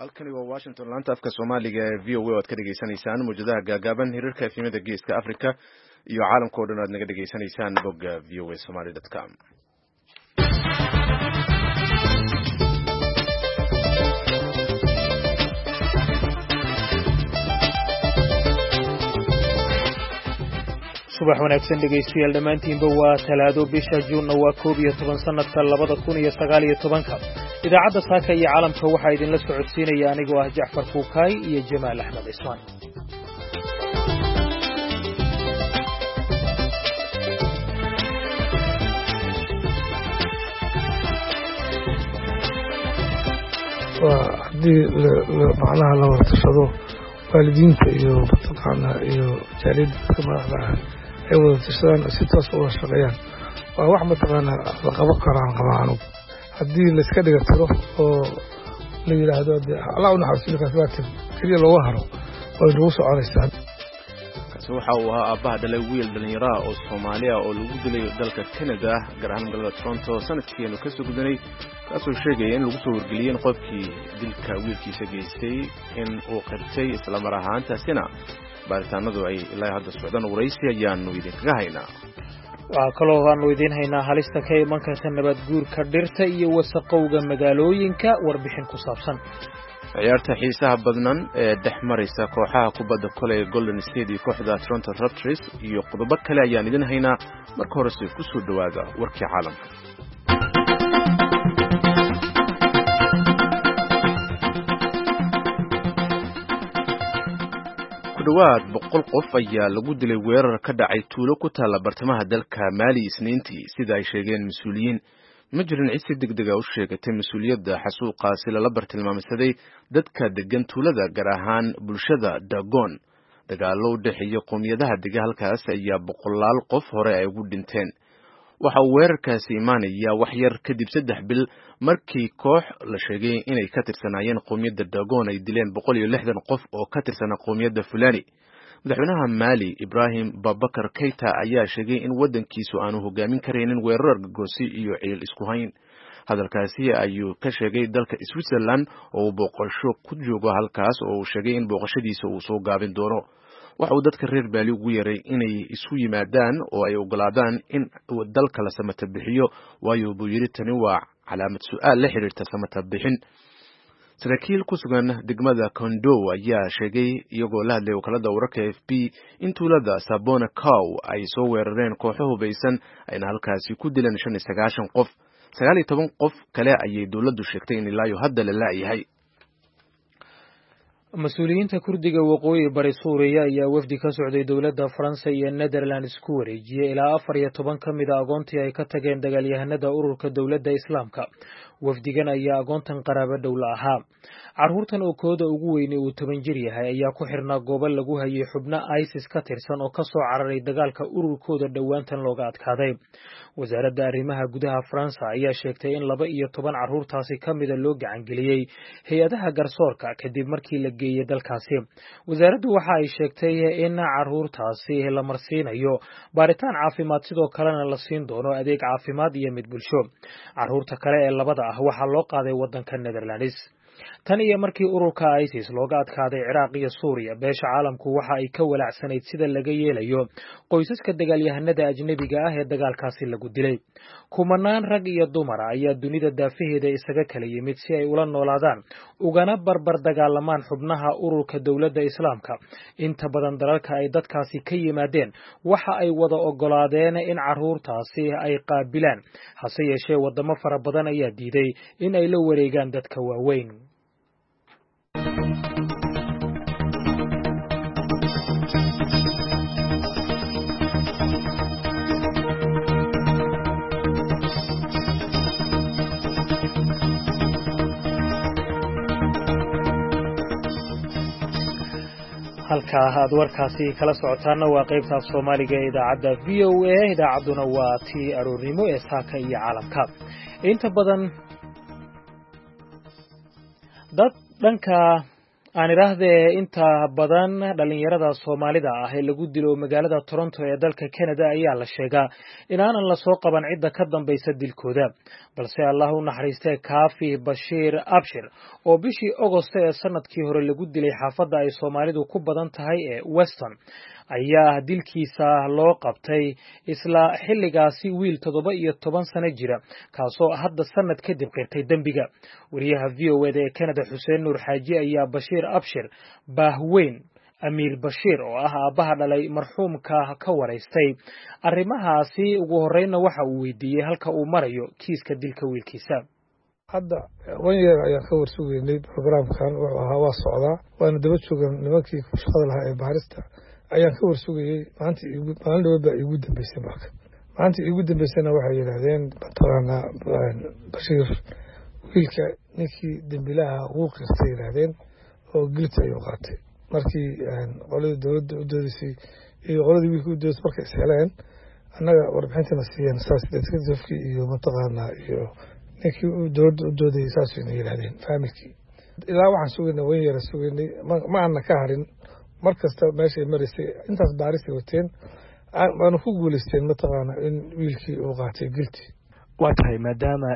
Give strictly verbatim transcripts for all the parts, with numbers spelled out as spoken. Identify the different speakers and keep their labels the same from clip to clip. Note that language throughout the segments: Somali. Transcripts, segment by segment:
Speaker 1: halkani waa Washington laanta afka Soomaaliga ee V O A oo aad ka dhageysanaysaan muujadaha gaagaaban hirarka efemada geeska Afrika iyo caalamka oo dhan aad naga dhageysanaysaan bogga v o a somali dot com.
Speaker 2: subax wanaagsan dhegeystayaal dhamaantiinba waa talaado bisha Juun waa koob iyo toban sanadka labada kun iyo sagaal iyo tobanka idaacadda saaka iyo caalamka waxa idin la socodsiinaya anigoo ah Jacfar Fuukaay iyo Jamaal Axmed Ismaan.
Speaker 3: وهذه معناها لو ارتشدوا waalidiinta iyo dadkana iyo jaaliyada madaxda ay wada tirsadaan si toos ah u shaqeeyaan waa wax mataqaana la qaban karaan qabaan hadii la iska dhigo tiro oo la yiraahdo Allah u naxariisto kasbaati kaliya loo haro oo lagu soconaysaa
Speaker 1: kaasi waxa uu ahaa aabaha dhalay wiil dhalinyaro oo Soomaaliya oo lagu dilay dalka Canada gaar ahaan magaalada Toronto sanadkiina ka soo gudanay kaasoo sheegay in lagu soo wargeliyeen qofkii dilka wiilkiisa geystay in uu qirtay isla mar ahaantaasina baaritaanadu ay ilaa hadda socdaan waraysi ayaanu idinkaga haynaa.
Speaker 2: waxaa kaloo aanu idin haynaa halista ka iman karta nabad guurka dhirta iyo wasaqowga magaalooyinka warbixin ku saabsan
Speaker 1: ciyaarta xiisaha badnan ee dhexmaraysa kooxaha kubadda koley Golden State iyo kooxda Toronto Raptors iyo qodobo kale ayaan idin haynaa marka hore si ku soo dhawaada warkii caalamka. dhawaad boqol qof ayaa lagu dilay weerar ka dhacay tuulo ku taala bartamaha dalka Mali Isniintii sida ay sheegeen mas'uuliyiin ma jirin cid si degdeg ah u sheegatay mas'uuliyadda xasuuqaasi la bartilmaamsaday dadka degan tuulada gaar ahaan bulshada Dagon dagaalo u dhaxeeya qowmiyadaha degan halkaas ayaa boqolaal qof hore ay ugu dhinteen waxa uu weerarkaasi imaanaya wax yar kadib saddex bil markii koox la sheegay inay ka tirsanaayeen qowmiyadda Dagon ay dileen boqol iyo lixdan qof oo ka tirsanaa qowmiyadda Fulani madaxweynaha Mali Ibrahim Boubacar Keita ayaa sheegay in wadankiisu aanu hogaamin kareynin weerar gogosi iyo ciil isku hayn hadalkaasi ayuu ka sheegay dalka Switzerland oo boqosho ku joogo halkaas oo uu sheegay in boqoshadiisa uu soo gaabin doono waxa uu dadka reer Mali ugu yeeray inay isu yimaadaan oo ay ogolaadaan in dalka la samata bixiyo waayo buu yiri tani waa calaamad su'aal la xiriirta samata bixin saraakiil ku sugan degmada Kondo ayaa sheegay iyagoo la hadlay wakaalada wararka A F P in tuulada Sabona Cow ay soo weerareen kooxo hubeysan ayna halkaasi ku dileen shan iyo sagaashan qof sagaal iyo toban qof kale ayay dawladdu sheegtay in ilaa hadda la laayahay.
Speaker 2: mas'uuliyiinta Kurdiga waqooyi bari Suuriya ayaa wafdi ka socday dawladda Faransa iyo Netherlands ku wareejiyay ilaa afar iyo toban ka mid ah agoontii ay ka tageen dagaalyahanada ururka dawladda Islaamka wafdigan ayaa agoontan qaraabo dawla ahaa carruurtan oo kooda ugu weyn uu toban jir yahay ayaa ku xirnaa goobo lagu hayay xubno ISIS ka tirsan oo ka soo cararay dagaalka ururkooda dhawaantan looga adkaaday wasaaradda arrimaha gudaha Faransa ayaa sheegtay in laba iyo toban carruurtaasi ka mid ah loo gacan geliyay hay'adaha garsoorka kadib markii la geeyay dalkaasi wasaaraddu waxa ay sheegtay in carruurtaasi la marsiinayo baaritaan caafimaad sidoo kalena la siin doono adeeg caafimaad iyo mid bulsho carruurta kale ee labada ah waxa loo qaaday wadanka Netherlands tan iyo markii ururka ISIS looga adkaaday Ciraaq iyo Suuriya beesha caalamku waxa ay ka walaacsanayd sida laga yeelayo qoysaska dagaalyahanada ajnabiga ah ee dagaalkaasi lagu dilay kumanaan rag iyo dumar ayaa dunida daafaheeda isaga kala yimid si ay ula noolaadaan ugana barbar dagaalamaan xubnaha ururka dawladda Islaamka inta badan dalalka ay dadkaasi ka yimaadeen waxa ay wada ogolaadeen in carruurtaasi ay qaabilaan hase yeeshee wadamo fara badan ayaa diiday in ay la wareegaan dadka waaweyn. halka aad warkaasi kala socotaana waa qaybta Soomaaliga ee idaacadda V O A idaacadduna waa tii aroornimo ee saaka iyo caalamka inta badan dad dhanka aan idhaahdee inta badan dhalinyarada Soomaalida ah ee lagu dilo magaalada Toronto ee dalka Canada ayaa la sheegaa in aanan la soo qaban cidda ka dambaysa dilkooda balse Allah u naxariistay Kaafi Bashiir Abshir oo bishii August ee sanadkii hore lagu dilay xaafadda ay Soomaalidu ku badan tahay ee Weston ayaa dilkiisa loo qabtay isla xilligaasi wiil toddoba iyo toban sano jira kaasoo hadda sanad kadib qirtay dambiga wariyaha V O A ee Canada Xuseen Nuur Xaaji ayaa Bashiir Abshir Bahweyn Amiir Bashiir oo ah aabaha dhalay marxuumka ka wareystay arrimahaasi ugu horreynna waxa uu weydiiyey halka uu marayo kiiska dilka wiilkiisa
Speaker 3: hadda one year ayaa ka warsugeynay programkan wuxuu ahaa waa socdaa waana daba joogan nimankii ku shaqada lahaa ee baarista ayaan ka warsugayay maanta maalin dhawba igu dambeysay marka maanta igu dambeysayna waxay yiraahdeen mataqaana Bashiir wiilka ninkii dambilaha uu qirtay yiraahdeen oo gilta ayuu qaatay markii qoladii dawladda u doodisay iyo qoladii wiilka u doodisay markay isheleen annaga warbixintana siiyeen saas dadkii iyo mataqaana iyo ninkii u dawladda u dooday saas inay yiraahdeen familkii ilaa waxaan sugaynay one year sugaynay ma aan ka harin markasta meesha ay marisay intaas baarisay wateen waanu ku guuleysteen mataqaana in wiilkii uu qaatay gilti
Speaker 4: waa tahay maadaama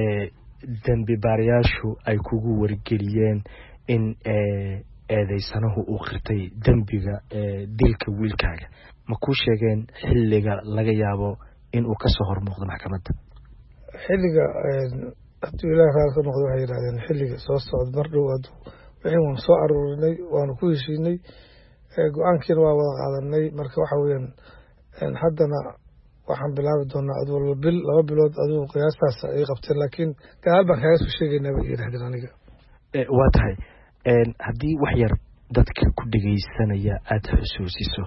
Speaker 4: dambi baarayaashu ay kugu wargeliyeen in eedeysanahu uu qirtay dambiga dilka wiilkaaga ma ku sheegeen xilliga laga yaabo in uu ka soo hormuuqdo maxkamadda
Speaker 3: xilliga hadduu ilaahay raali ka noqdo waxay yidhahdeen xilliga soo socda mar dhow wixii waan soo aruurinay waanu ku heshiinay go-aankiina waa wada qaadanay marka waxa weeyaan haddana waxaan bilaabi doonaa aduu laba bil laba bilood aduu qiyaastaas ay qabteen laakiin gadaal baan kaaga soo sheegaynaa bay yidhahdeen aniga
Speaker 4: waa tahay haddii wax yar dadka ku dhegaysanaya aada xusuusiso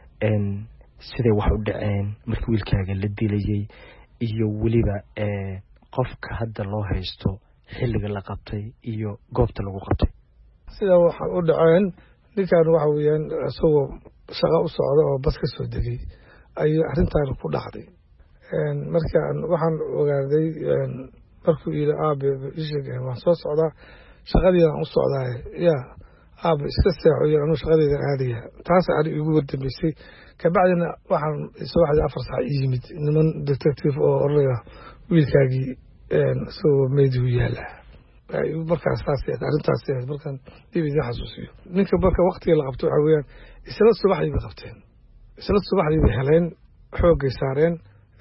Speaker 4: siday wax u dhaceen markii wiilkaaga la dilayay iyo weliba qofka hadda loo haysto xilliga la qabtay iyo goobta lagu qabtay
Speaker 3: sida waxa u dhaceen ninkan waxa weeyaan isagoo shaqo u socda oo bas ka soo degay ayuu arrintan ku dhacday markaan waxaan ogaaday markuu yiri aabe isheegay waan soo socdaa shaqadii aan u socdaa yaa aabe iska seexo iyo anu shaqadii aadaya taas aan igu wardambeysay ka bacdina waxaan soo waxay afar saac yimid niman detective oo oraya wiilkaagii soo meedu yaala ay markaas taasiyad arrintaas ay markaan dib idin xasuusiyo ninka marka waqtiga la qabto waxa weeyaan isla subaxdii bay qabteen isla subaxdii bay heleen xoogay saareen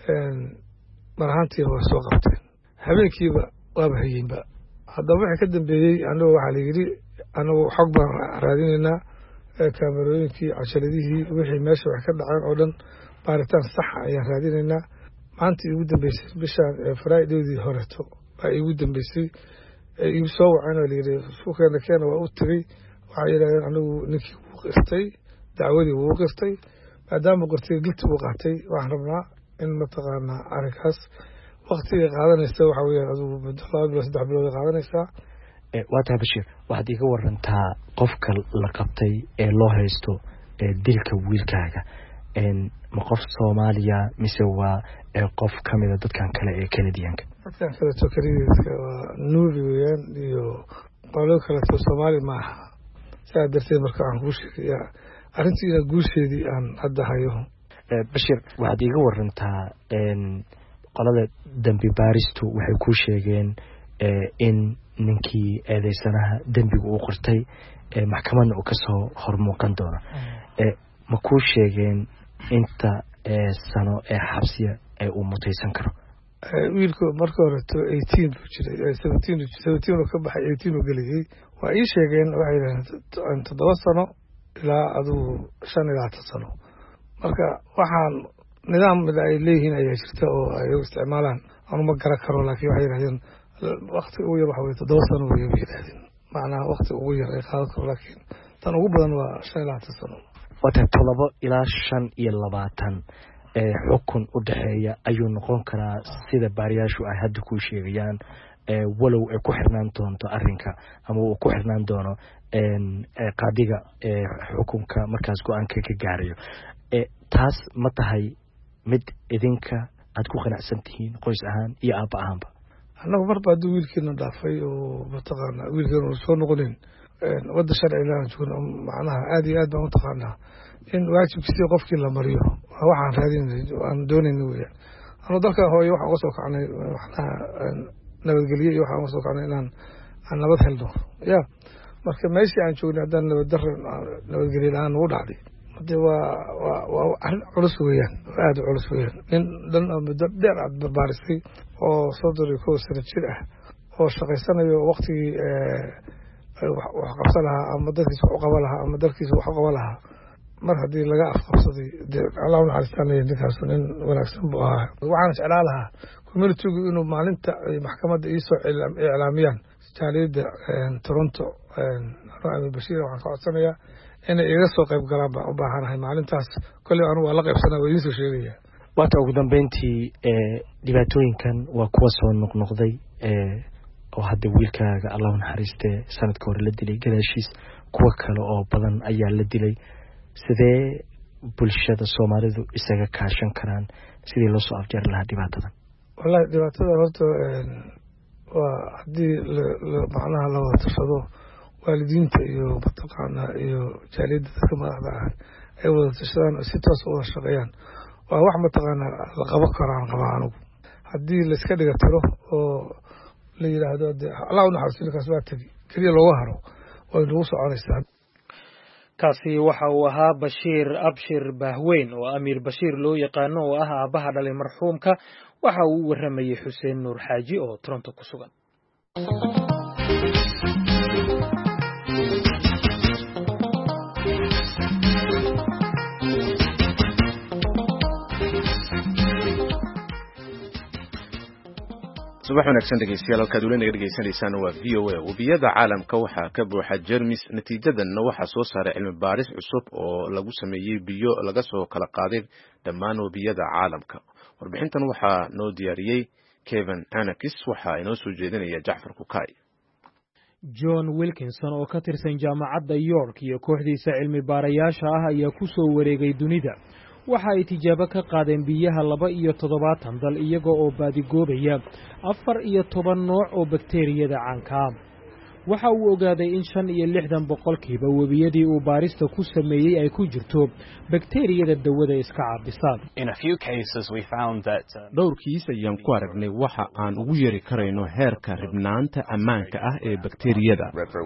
Speaker 3: marhaantii waa soo qabteen habeenkiiba waaba hayeenba haddaba wixii ka dambeeyey anagu waxaa la yidhi anagu xog baan raadinaynaa kaamerooyinkii casharadihii wixii meesha wax ka dhaceen oo dhan baaritaan saxa ayaan raadinaynaa maanta igu dambeysay bishaan fridaydii horeeto baa igu dambeysay igu soo waceen oo layidhi suukeena keena waa u tegey waxay yidhahdeen anigu ninkii wuu qirtay dacwadii wuu qirtay maadaama qirtay gilti uu qaatay waxaan rabnaa in mataqaanaa arrinkaas waktiga qaadanaysa waxa weeyaan adigu laba bilood saddex bilood qaadanaysaa
Speaker 4: waa tahay Bashiir waxaad iga warantaa qofka la qabtay ee loo haysto dilka wiilkaaga ma qof Soomaaliya mise waa qof kamid ah dadkan kale ee Canadianka
Speaker 3: dadkan kale oo Canadianka waa nuubi weeyaan iyo qolo kale oo Soomaali ma aha saa darteed marka aan ku sheegay arrintii guusheedii aan hadda hayo
Speaker 4: Bashiir waxaad iga warantaa qolada dambi baaristu waxay ku sheegeen in ninkii eedeysanaha dambiga uu qortay maxkamadna uu ka soo hormuuqan doono ma ku sheegeen inta sano ee xabsiga ee uu mutaysan karo
Speaker 3: wiilku markii hore eighteen buu jiray seventeen seventeen oo ka baxay eighteen oo galiyay waa ii sheegeen waxay yiraahdeen toddoba sano ilaa aduu shan ilaa toban sano marka waxaan nidaam ay leeyihiin ayaa jirta oo ay isticmaalaan aan ma garan karo laakiin waxay yiraahdeen waqti ugu yar waxa weeye toddoba sano way yiraahdeen macnaha waqti ugu yar ay qaadan karo laakiin tan ugu badan waa shan ilaa toban sano
Speaker 4: wata toddoba ilaa shan iyo labaatan ee xukun u dhaxeeya ayuu noqon karaa sida baariyaashu ay hadda ku sheegayaan ee walow ay ku xirnaan doonto arrinka ama uu ku xirnaan doono een qaadiga ee xukunka markaas go'aanka ka gaarayo ee taas ma tahay mid idinka aad ku qanacsan tihiin qoys ahaan iyo aaba ahaanba
Speaker 3: annagu marba hadduu wiilkeena dhaafay oo mataqaana wiilkeena soo noqonin wadda sharciga joogno macnaha aad iyo aad baan u taqaanaa in waajibkiisii qofkii la mariyo waa waxaan raadinay aan doonayna weeyaan anuu dalka hooyo waxaan uga soo kacnay macnaha nabadgelyo iyo waxaan uga soo kacnay inaan aan nabad helno ya marka meeshii aan joognay haddaan nabad darro nabadgelyo la-aan ugu dhacday hade waa waa waa arrin culus weeyaan aada u culus weeyaan nin dhan oo muddo dheer aad barbaarisay oo soddon iyo kow sano jir ah oo shaqaysanayo waktigii wax qabsan lahaa ama dadkiisa wax u qaban lahaa ama dalkiisa wax u qaban lahaa mar haddii laga afqabsaday dee allah u naxariistaanaya ninkaas nin wanaagsan buu ahaa waxaan jeclaa lahaa communitygu inuu maalinta maxkamadda iisoo iclaamiyaan jaaliyadda toronto amir bashiir waxaan ka codsanayaa inay iga soo qayb galaan baan u baahanahay maalintaas kolley anu waa la qaybsanaa waa idiin soo sheegaya
Speaker 4: waata ugu dambeyntii dhibaatooyinkan waa kuwa soo noqnoqday oo hadda wiilkaaga allah u naxariiste sanadka hore la dilay gadaashiis kuwa kale oo badan ayaa la dilay sidee bulshada soomaalidu isaga kaashan karaan sidii loo soo afjeeri lahaa dhibaatadan
Speaker 3: wallahi dhibaatada horta waa haddii macnaha la wada tashado waalidiinta iyo mataqaana iyo jaaliyadda dadka madaxda ah ay wada tashadaan oo si toos u wada shaqeeyaan waa wax mataqaana la qaban karo aan qabaa anugu haddii layska dhiga tiro oo la yidhaahdo de allah u naxariisto ninkaas waa tegi keliya looga haro way nagu soconaysaa
Speaker 2: kaasi waxa uu ahaa Bashiir Abshir Bahweyn oo Amiir Bashiir loo yaqaano oo ah aabaha dhalay marxuumka waxa uu waramayay Xuseen Nuur Xaaji oo Toronto ku sugan
Speaker 1: subax wanaagsan dhegeystayaal halkaad weli naga dhegeysanaysaan waa v o a webiyada caalamka waxaa ka buuxa jermis natiijadanna waxaa soo saaray cilmi baaris cusub oo lagu sameeyey biyo laga soo kala qaaday dhammaan webiyada caalamka warbixintan waxaa noo diyaariyey Kevin Anakis waxaa inoo soo jeedinaya Jacfar Kukay
Speaker 2: John Wilkinson oo ka tirsan jaamacadda York iyo kooxdiisa cilmi baarayaasha ah ayaa ku soo wareegay dunida waxa ay tijaabo ka qaadeen biyaha laba iyo toddobaatan dal iyaga oo baadigoobaya afar iyo toban nooc oo bakteeriyada caanka ah waxa uu ogaaday in shan iyo lixdan boqolkiiba webiyadii uu baarista ku sameeyey ay ku jirto bakteeriyada dawada iska caabisa
Speaker 1: dhowrkiis ayaan ku aragnay waxa aan ugu yeeri karayno heerka ribnaanta ammaanka ah ee bakteeriyada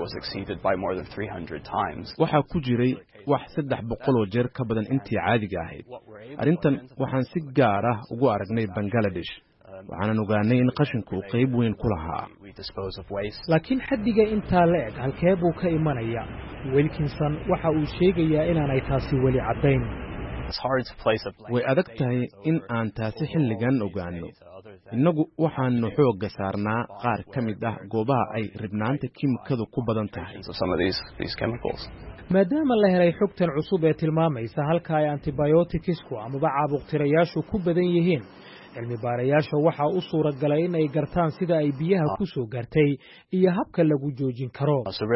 Speaker 1: waxaa ku jiray wax saddex boqol oo jeer ka badan intii caadiga ahayd arrintan waxaan si gaar ah ugu aragnay Bangladesh waxaan ogaanay in qashinku uu qayb weyn ku lahaa
Speaker 2: laakiin xaddiga intaa la eg halkee buu ka imanaya Wilkinson waxa uu sheegayaa inaanay taasi weli caddayn
Speaker 1: way adag tahay in aan taasi xilligan ogaano innagu waxaanu xoogga saarnaa qaar ka mid ah goobaha ay ribnaanta kiimikadu ku badan tahay
Speaker 2: maadaama la helay xogtan cusub ee tilmaamaysa halka ay antibioticsku amaba caabuqtirayaashu ku badan yihiin cilmi baarayaasha waxa u suura galay in ay gartaan sida ay biyaha ku soo gaartay iyo habka lagu joojin karo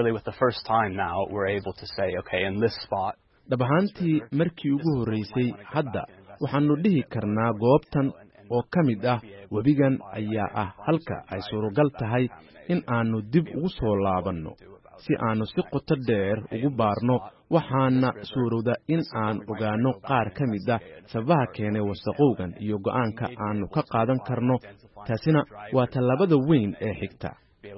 Speaker 1: dhab ahaantii markii ugu horreysay hadda waxaanu dhihi karnaa goobtan oo ka mid ah webigan ayaa ah halka ay suuragal tahay in aanu dib ugu soo laabanno si aanu si qoto dheer ugu baarno waxaana suurowda in aan ogaano qaar ka mid ah sababaha keenay wasaqowgan iyo go'aanka aanu ka qaadan karno taasina waa tallaabada weyn ee xigta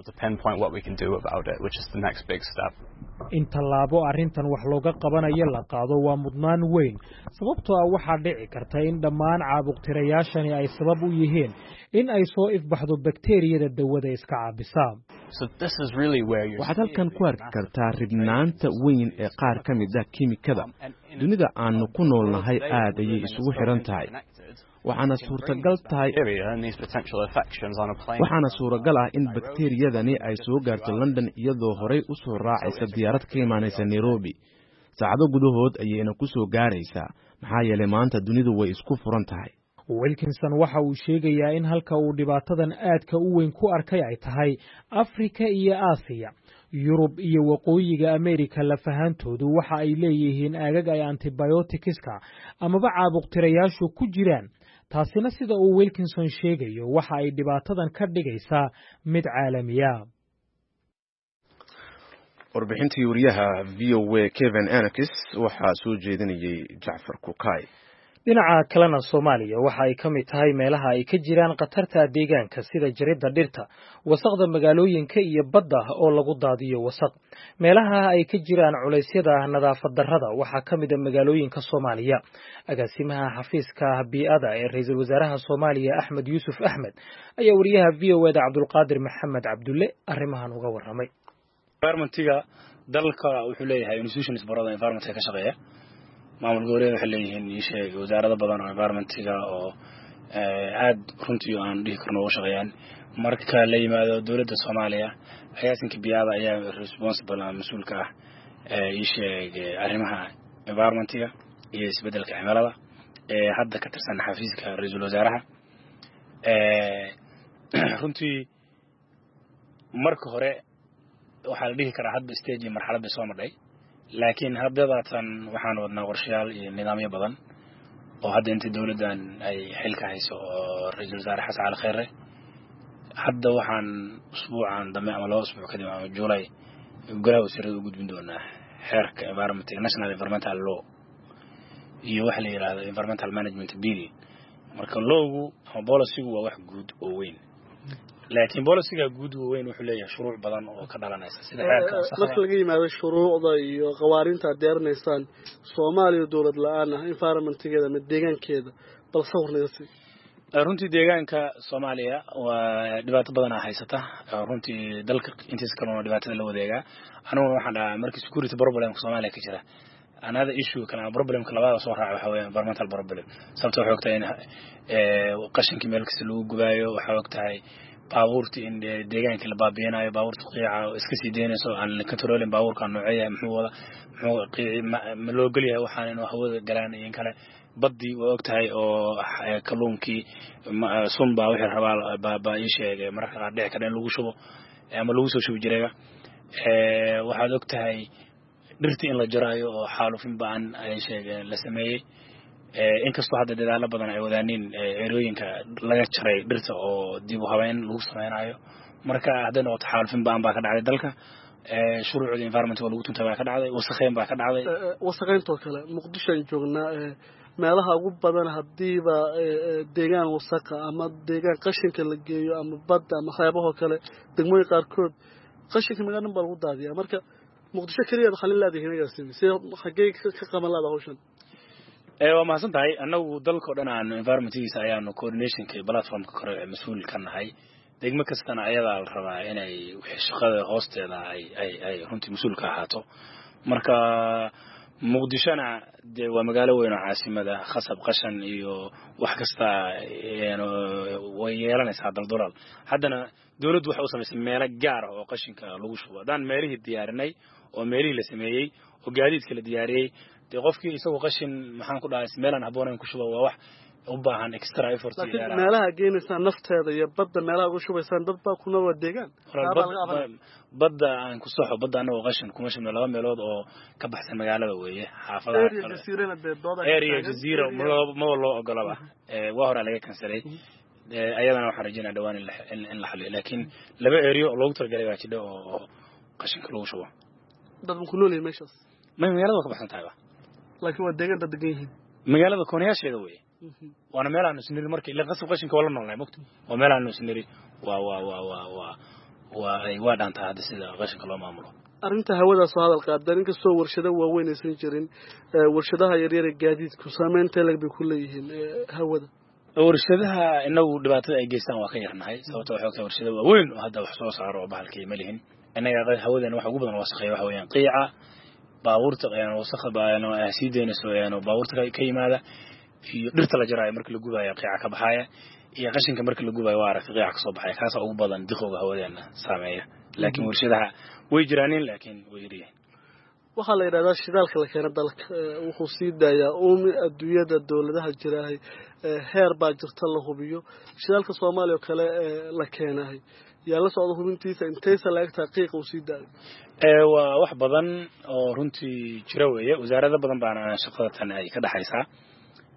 Speaker 2: in tallaabo arrintan wax looga qabanayo la qaado waa mudnaan weyn sababtoo ah waxaa dhici karta in dhammaan caabuqtirayaashani ay sabab u yihiin in ay soo ifbaxdo bakteeriyada dawada iska caabisa
Speaker 1: waxaad halkan ku arki kartaa ribnaanta weyn ee qaar ka mid ah kiimikada dunida aanu ku noolnahay aad ayay isugu xiran tahay waxaana suurtagal tahay waxaana suuragal ah in bakteeriyadani ay soo gaarto London iyadoo horey u soo raacaysa diyaarad ka imaanaysa Nairobi saacado gudahood ayayna ku soo gaaraysaa maxaa yeelay maanta dunidu way isku furan tahay
Speaker 2: Wilkinson waxa uu sheegayaa in halka uu dhibaatadan aadka u weyn ku arkay ay tahay Afrika iyo Aasiya Yurub iyo waqooyiga Ameerika lafahantoodu waxa ay leeyihiin aagag ay antibioticska amaba caabuqtirayaashu ku jiraan taasina sida uu Wilkinson sheegayo waxa ay dhibaatadan ka dhigaysaa mid caalami ah
Speaker 1: warbixintii wariyaha v o a Kevin Anakis waxaa soo jeedinayay Jacfar Kukay.
Speaker 2: dhinaca kalena Soomaaliya waxa ay ka mid tahay meelaha ay ka jiraan khatarta deegaanka sida jaridda dhirta, wasaqda magaalooyinka iyo badda oo lagu daadiyo wasaq. Meelaha ay ka jiraan culeysyada nadaafad darrada waxaa ka mid ah magaalooyinka Soomaaliya. Agaasimaha xafiiska bii'ada ee ra'iisul wasaaraha Soomaaliya Axmed Yuusuf Axmed ayaa wariyaha V O A da Cabdulqaadir Maxamed Cabdulle arrimahan uga warramay.
Speaker 5: environmentiga dalka wuxuu leeyahay institutions barada environmentka ka shaqeeya. maamul goboleed waxay leeyihiin isheeg wasaarado badan oo environmentiga oo aad runtii aan dhihi karno oo shaqeeyaan. marka la yimaado dawladda Soomaaliya hay'adda bii'ada ayaa responsible ama mas'uulka ah ee isheeg arrimaha environmentiga iyo isbedelka cimilada ee hadda ka tirsan xafiiska ra'iisul wasaaraha. ee runtii marka hore waxaa la dhihi karaa hadda stage marxaladda soo marday, laakiin haddatan waxaan wadnaa qorshayaal iyo nidaamyo badan oo hadda inta dawladdan ay xilka hayso oo ra'iisul wasaare Xasan Cali Khayre hadda waxaan usbuucan dambe ama laba usbuuc kadib ama July golaha wasiirada u gudbin doonaa xeerka environment national environmental law iyo waxa la yiraahdo environmental management bill. marka loogu ama policy-gu waa wax guud oo weyn, laakiin policy-ga guud oo weyn wuxuu leeyahay shuruuc badan oo ka dhalanaysa sida xeerka
Speaker 6: marka laga yimaado shuruucda iyo qawaarinta deernaysaan Soomaaliya dawlad la'aan ah environment-keeda ama deegaankeeda bal sawirnaysi.
Speaker 5: runtii deegaanka Soomaaliya waa dhibaato badan ah haysata. runtii dalka intiisa kale oo dhibaatada la wadeega anigu waxaan dhahaa markii security problem Soomaaliya ka jira another issue kana problem ka labaad soo raaca waxa weeye environmental problem. sababtoo waxay ogtahay in ee qashinka meel kasta lagu gubaayo, waxay ogtahay baabuurta in deegaanka la baabiyanayo, baabuurta qiica iska sii deynayso aan la controlin baabuurka noocyada muxuu wada muxuu qiici ma loo galiyaa waxaan inuu hawada galaan in kale baddi waa ogtahay oo kalluunkii sunba wixii rabaa baaba ii sheegay marka qaar dhici kara in lagu shubo ama lagu soo shubo jireega. ee waxaad ogtahay dhirtii in la jaraayo oo xaalufin baan ay sheegeen la sameeyay. ee inkastoo hadda dadaalo badan ay wadaaniin eerooyinka laga jaray dhirta oo dib u habeyn lagu sameynayo, marka hadda noqoto xaalufin baan baa ka dhacday dalka. ee shuruucda environment waa lagu tuntaa baa ka dhacday, wasakheyn baa ka dhacday.
Speaker 6: wasakheynto kale Muqdisho aan joognaa meelaha ugu badan hadiiba deegaan wasakha ama deegaan qashinka la geeyo ama badda ama xeebaha kale degmooyin qaarkood qashinka magaalada baa lagu daadiyaa. marka Muqdisho kaliya xalin laadeen agaasimi si xagee ka qaban laada hawshan.
Speaker 5: ee waa mahadsan tahay. anagu dalka oo dhan aan environmentigiisa ayaanu coordinationka platformka kore ee mas'uul ka nahay. degmo kastana ayada la rabaa inay wixii shaqada hoosteeda ay ay ay runtii mas'uul ka ahaato. marka Muqdishona de waa magaalo weyn oo caasimada khasab qashan iyo wax kasta way yeelanaysaa daldalal. haddana dawladdu waxay u samaysay meelo gaar ah oo qashinka lagu shubo. daan meelihii diyaarinay oo meelihii la sameeyay oo gaadiidka la diyaariyay de qofkii isagoo qashin maxaan ku dhahay meelan haboonayn ku shubo waa wax u baahan extra effort.
Speaker 6: laakiin meelaha geenaysan nafteeda iyo badda meelaha ugu shubaysan dad baa kuna wada deegaan
Speaker 5: badda aan ku soxo badda anagoo qashin kuma shubno laba meelood oo ka baxsan magaalada weeye xaafadaha kale area jazeera ma loo ogolaba. ee waa hore laga kansalay. ee ayadana waxaan rajaynayaa dhawaan in la xaliyo, laakiin laba area loogu talagalay waa jidho oo qashinka lagu shubo.
Speaker 6: dad ku nool yihiin meeshaas
Speaker 5: ma magaalada ka baxsan tahay ba
Speaker 6: laakiin waa deegaan dad degan yihiin
Speaker 5: magaalada koonayaasheeda weeye. waana meel aan isniri markii la qasab qashinka wala noolnay mugti waa meel aan isniri waa waa waa waa waa waa ay waa dhaantaa hadda sida qashinka loo maamulo.
Speaker 6: arrinta hawada soo hadal qaadan inkastoo warshado waaweyn aysan jirin warshadaha yaryar ee gaadiidku saameynta lag bay ku leeyihiin hawada.
Speaker 5: warshadaha inagu dhibaatada ay geystaan waa ka yarnahay sababtoo ah xoogta warshado waaweyn oo hadda wax soo saaro oo bahalkii ma lihin. inaga hawadana waxa ugu badan wasakhay waxa weeyaan qiica baabuurta ayaan wasakha baan sii deynayso ayaan baabuurta ka yimaada iyo dhirta la jaraayo markii la gubayo qiica ka baxaya iyo qashinka markii la gubayo waa arag qiica ka soo baxaya kaas ugu badan diqowga hawadana saameeya. laakiin warshadaha way jiraan laakiin way yariyeen.
Speaker 6: waxa la yiraahdaa shidaalka la keenay dalka wuxuu sii daayaa uumi adduunyada dawladaha jiraay heer baa jirta la hubiyo shidaalka Soomaaliya kale la keenay yaa la socdo hubintiisa intaysa la egta qiiq uu sii daayo.
Speaker 5: ee waa wax badan oo runtii jira weeye. wasaaradda badan baan shaqada tan ay ka dhaxaysaa.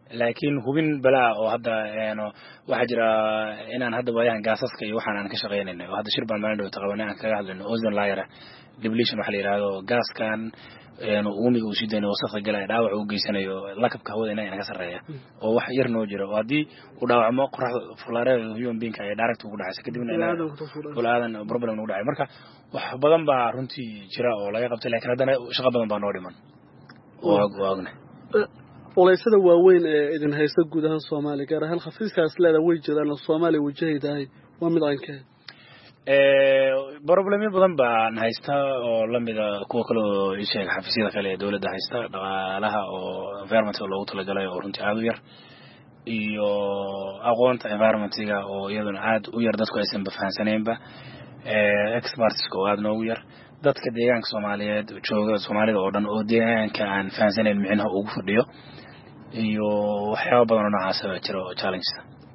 Speaker 5: laakiin hubin balaa oo hadda eeno waxa jira inaan hadda waayahan gaasaska iyo waxaan aan ka shaqeynayno oo hadda shirban maalin dhow taqabanay aan kaga hadlayno ozone layer depletion waxa la yiraahdo gaaskan eeno uumiga uu sideen wasakha galay dhaawac uu geysanayo lakabka hawada inay naga sareeya oo wax yar noo jiro oo hadii uu dhaawacmo qoraxda fulaarada human being ay direct ugu dhacay kadibna ina kulaadan problem ugu dhacay marka wax badan baa runtii jira oo laga qabtay laakiin haddana shaqo badan baa noo dhiman oo waagne
Speaker 6: walaysada waaweyn ee idin haysta guud ahaan Soomaaliya gaar ahaan xafiiskaas leedahay way jiraan Soomaaliya wajahayday waa mid aankay
Speaker 5: ee problemo badan baan haysta oo lamida kuwa kale oo isheeg xafiisyada kale ee dawladda haysta dhaqaalaha oo environment loogu talagalay oo runtii aad u yar iyo aqoonta environment-ga oo iyaduna aad u yar dadku aysan fahansaneenba ee experts oo aad noogu yar dadka deegaanka Soomaaliyeed jooga Soomaalida oo dhan oo deegaanka aan fahansaneen micnaha ugu fadhiyo iyo waxyaabo badan oo noocaas ah jiro challenge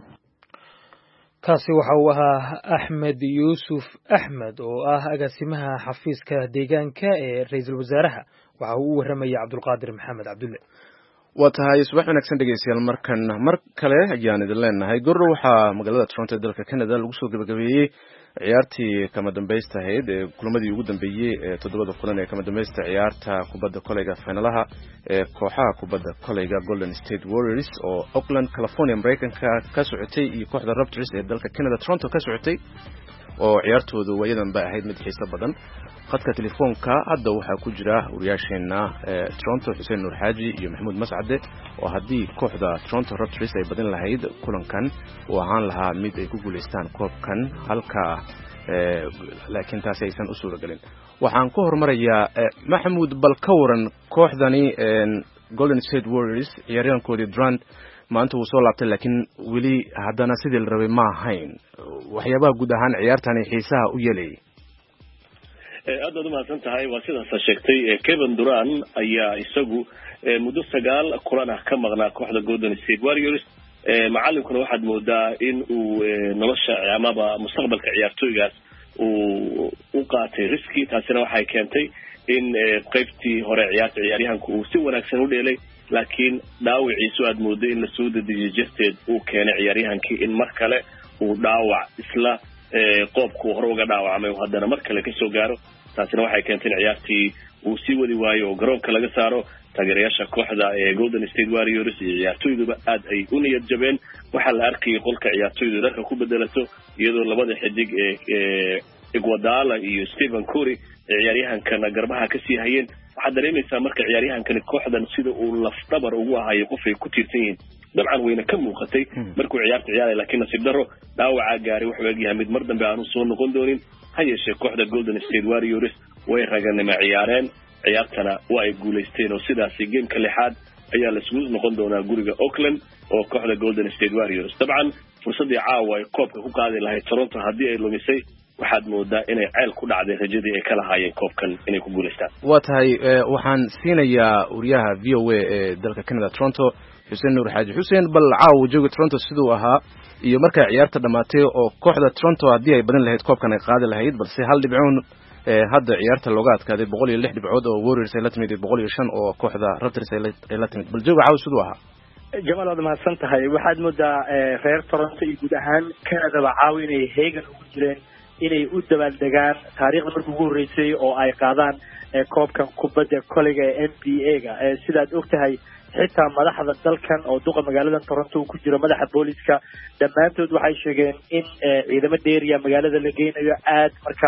Speaker 2: kaasi waxa uu ahaa Axmed Yuusuf Axmed oo ah agaasimaha xafiiska deegaanka ee ra'iisul wasaaraha waxa uu u waramayay Cabdulqaadir Maxamed Cabdulle
Speaker 1: waa tahay subax wanaagsan dhegeystayaal markan mar kale ayaan idin leenahay gurro waxaa magaalada Toronto dalka Canada lagu soo gabagabeeyay ciyaartii kama dambaysta ahayd ee kulmadii ugu dambeeyay ee toddobada kulan ee kama dambaysta ciyaarta kubadda kolayga finalaha ee kooxaha kubadda kolayga Golden State Warriors oo Oakland California Americanka ka socotay iyo kooxda Raptors ee dalka Canada Toronto ka socotay oo ciyaartoodu wayadan ba ahayd mid xiiso badan qadka telefoonka hadda waxaa ku jira wariyaasheena ee Toronto Xuseen Nuur Xaaji iyo Maxamuud Mascade oo hadii kooxda Toronto Raptors ay badin lahayd kulankan oo ahaan lahaa mid ay ku guuleystaan koobkan halka ee laakiin taas aysan u suura galin waxaan ku hormarayaa Maxamuud bal ka waran kooxdani Golden State Warriors ciyaaryahankoodii Durant maanta uu soo laabtay laakiin wili haddana sidii la rabay ma ahayn waxyaabaha guud ahaan ciyaartani xiisaha u yeelay
Speaker 7: aad aad u mahadsan tahay waa sidaas sheegtay Kevin Durant ayaa isagu muddo sagaal kulan ah ka maqnaa kooxda Golden State Warriors macallinkuna waxaad moodaa in uu nolosha amaba mustaqbalka ciyaartooygaas uu u qaatay riski taasina waxay keentay in qaybtii hore ciyaarta ciyaaryahanku uu si wanaagsan u dheelay laakiin dhaawiciisu aad mooday in la soo dedejiyay jirteed uu keenay ciyaaryahankii in mar kale uu dhaawac isla qoobku hore uga dhaawacmay oo haddana mar kale ka soo gaaro taasina waxay keentay in ciyaartii uu sii wadi waayo oo garoonka laga saaro taageerayaasha kooxda ee Golden State Warriors iyo ciyaartooyduba aad ay u niyad jabeen waxa la arkay qolka ciyaartooydu dharka ku bedelato iyadoo labada xidig ee Iguodala iyo Stephen Curry ciyaaryahankana garbaha ka sii hayeen waxa dareemaysaa marka ciyaaryahankani kooxdan sida uu laf dhabar ugu ahayo qof ay ku tiirsan yihiin dabcan wayna ka muuqatay markuu ciyaarta ciyaaray laakiin nasiib darro dhaawaca gaaray wuxuu eegyahay mid mar dambe aanu soo noqon doonin ha yeeshee kooxda Golden State Warriors way raganima ciyaareen ciyaartana waa ay guuleysteen oo sidaas geemka lixaad ayaa la isugu noqon doonaa guriga Oakland oo kooxda Golden State Warriors dabcan fursadii caawa ay koobka ku qaadi lahayd Toronto hadii ay lumisay waxaad moodaa inay ceel ku dhacday rajadii ay kala haayeen koobkan inay ku guuleystaan
Speaker 1: waa tahay waxaan siinayaa uriyaha V O A ee dalka Canada Toronto Xuseen Nuur Xaaji Xuseen bal caawa jooga Toronto sidoo ahaa iyo markay ciyaarta dhamaatay oo kooxda Toronto hadii ay badan lahayd koobkan ay qaadi lahayd balse hal dhibcoon hadda ciyaarta looga adkaaday boqol iyo lix dhibcood oo Warriors ay la timid boqol iyo shan oo kooxda Raptors ay la timid bal jooga caawa sidoo ahaa
Speaker 8: Jamal aad mahadsan tahay waxaad moodaa reer Toronto iyo guud ahaan Canada ba caawinay heegan ugu jireen inay u dabaaldegaan taariikhda markii ugu horeysay oo ay qaadaan koobkan kubadda kolayga ee N B A-ga sidaad ogtahay xitaa madaxda dalkan oo duqa magaalada Toronto ku jira madaxa booliska dhammaantood waxay sheegeen in ciidamada dheeriya magaalada la geynayo aad marka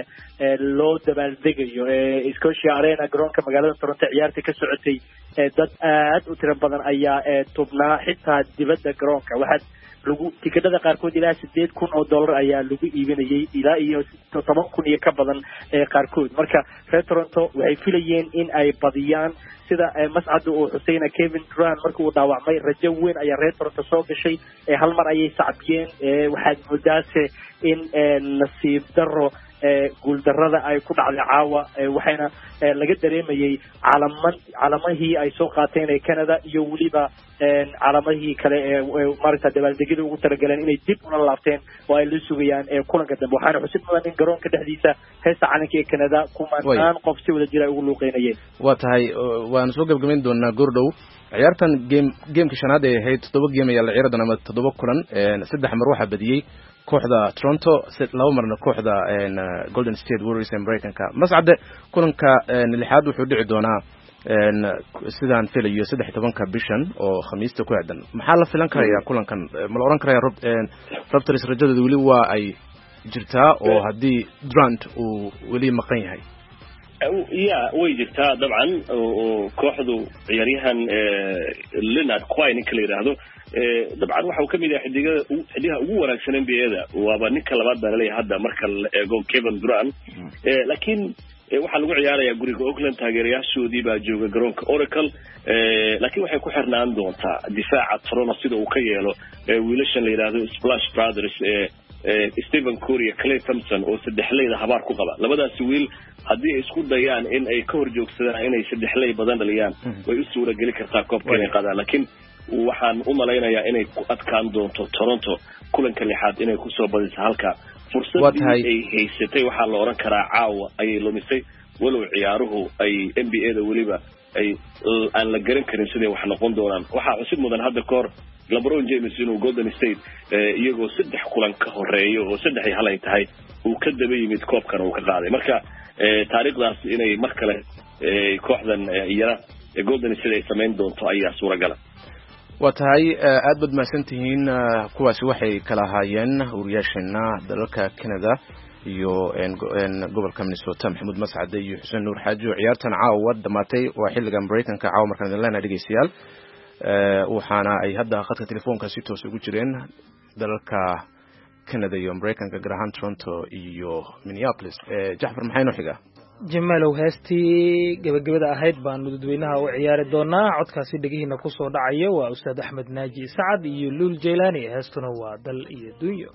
Speaker 8: loo dabaaldegayo Scotia Arena garoonka magaalada Toronto ciyaarta ka socotay dad aad u tiro badan ayaa tubnaa xitaa dibadda garoonka waxaad lagu tikadada qaarkood ilaa sideed kun oo dollar ayaa lagu iibinayay ilaa iyo toban kun iyo ka badan ee qaarkood marka reer Toronto waxay filayeen in ay badiyaan sida Mascad oo Xuseen Kevin Durant markuu dhaawacmay rajo weyn ayaa reer Toronto soo gashay hal mar ayay sacbiyeen waxaad moodaase in nasiib darro guul darrada ay ku dhacday caawa waxayna laga dareemayay calaamad calaamahii ay soo qaateen ee Canada iyo waliba calaamahii kale ee maarta dabaaldegida ugu talagaleen inay dib una laabteen oo ay la sugayaan kulanka dambe waxaana xusid mudan in garoonka dhexdiisa heesta calanka ee Canada kumanaan qof si wada jira ugu luuqeynayeen
Speaker 1: waa tahay waan soo gabagabayn doonaa goordhow ciyaartan game gameka shanaad ee ahayd toddoba game ayaa la ciyaari doonaa ama toddoba kulan saddex mar waxaa badiyey kooxda Toronto laba marna kooxda Golden State Warriors ee Mareykanka mascade kulanka lixaad wuxuu dhici doonaa sidaan filayo saddex iyo tobanka bishan oo khamiista ku aadan maxaa la filan karayaa kulankan ma la oran karayaa Raptors rajadooda weli waa ay jirtaa oo haddii Durant uu weli maqan yahay
Speaker 7: ya way jirtaa dabcan oo kooxdu ciyaaryahan Leonard Quinn kala yiraahdo dabcan waxa uu kamid yahay xidiga xidiga ugu wanaagsan N B A-da waaba ninka labaad baan leeyahay hadda marka la eego Kevin Durant laakiin waxa lagu ciyaarayaa guriga Oakland taageerayaashoodii baa jooga garoonka Oracle laakiin waxay ku xirnaan doontaa difaaca Toronto sida uu ka yeelo wiilashan la yiraahdo Splash Brothers Stephen Curry iyo Klay Thompson oo saddexleyda habaar ku qaba labadaas wiil haddii ay isku dayaan in ay ka horjoogsadaan inay saddexley badan dhaliyaan way u suura geli kartaa koobka inay qaadaan laakiin waxaan u malaynayaa inay ku adkaan doonto Toronto kulanka lixaad inay ku soo badiso halka fursadii ay haysatay waxaa la oran karaa caawa ayay lumisay walow ciyaaruhu ay N B A-da weliba ay aan la garan karin sidee wax noqon doonaan waxaa cusub mudan hadda koor LeBron James inuu Golden State iyagoo saddex kulan ka horeeyo oo saddex iyo hal ay tahay uu ka daba yimid koobkan uu ka qaaday marka taariikhdaas inay mar kale kooxdan iyana Golden State ay sameyn doonto ayaa suuragal
Speaker 1: waa tahay aad bad maasantihiin kuwaasi waxay kala ahaayeen wariyaashana dalalka Canada iyo gobolka Minnesota Maxamuud Mascade iyo Xuseen Nuur Xaaji ciyaartan caawa dhamaatay waa xilliga Mareykanka caawa markaan leena dhageystayaal waxaana ay hadda khadka telefoonka si toos ugu jireen dalalka Canada iyo Mareykanka gaar ahaan Toronto iyo Minneapolis Jaxfar maxay noo xiga
Speaker 2: jamaalow heestii gabagabada ahayd baan dadweynaha u ciyaari doonaa codkaasi dhagihiina ku soo dhacaya waa Ustaad Axmed Naaji Sacad iyo Lul Jeylani heestuna waa dal iyo dunyo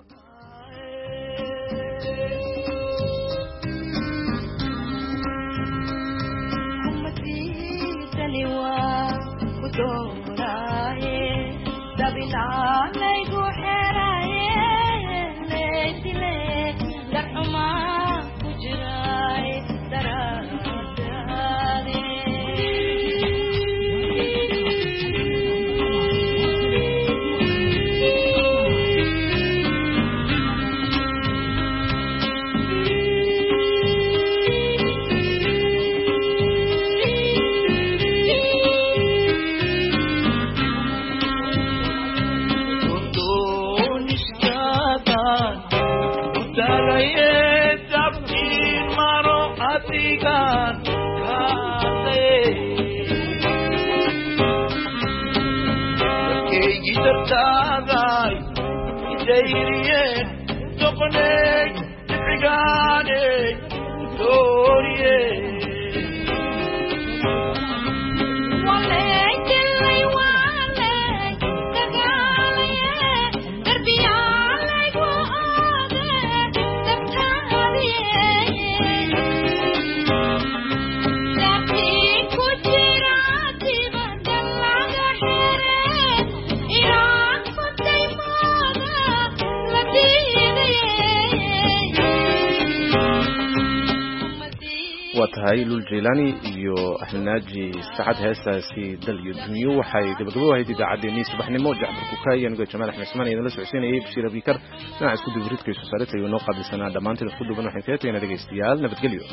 Speaker 1: watahay Lul Jeylani iyo Axmed Naaji Sacad heestaasi dal iyo dunyo waxay gabagabo ahayd idaacadeennii subaxnimo Jaxfar Kukaay aniga Jamaal Axmed Ismaan iyo la socodsiinayay Bashir Abikar dhinaca isku dibridka soo saaratay iyo noo qabisanaa dhamaantii isku duuban waxaan ka tagaynaa dhageystayaal nabadgelyo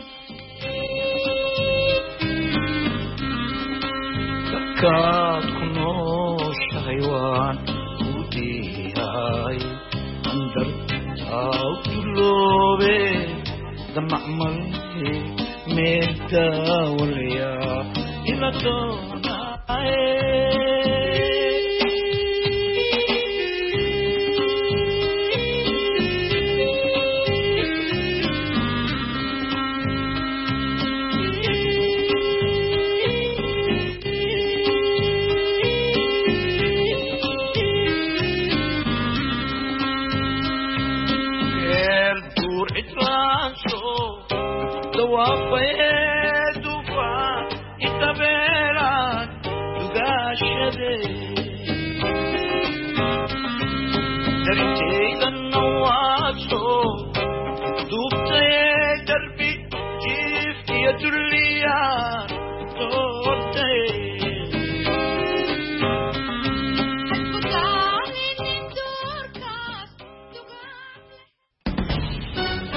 Speaker 9: kaad ku nooshahay waan ku diyahay andar taa kuloobe damacmal meelta walya ila doonaaye دربي كيف يدري